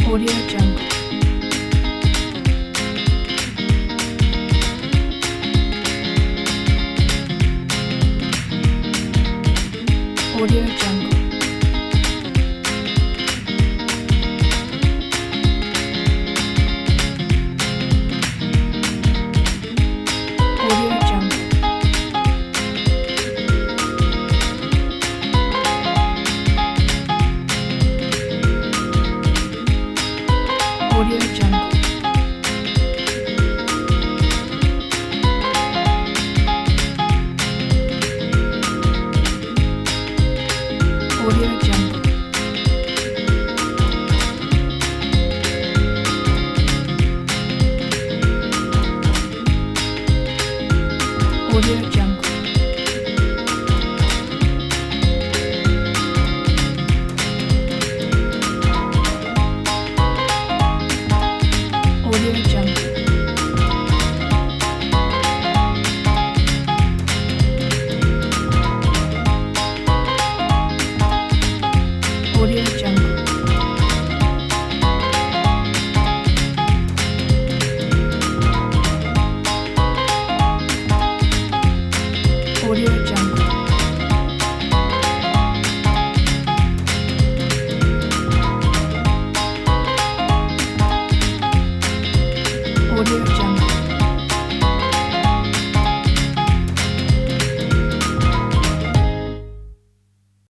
Audio Jungle. Audio Jungle. Audio Jungle. Audio Jungle. Audio Jungle. Audio Jungle. Audio Jungle. Audio Jungle. Audio Jungle. Audio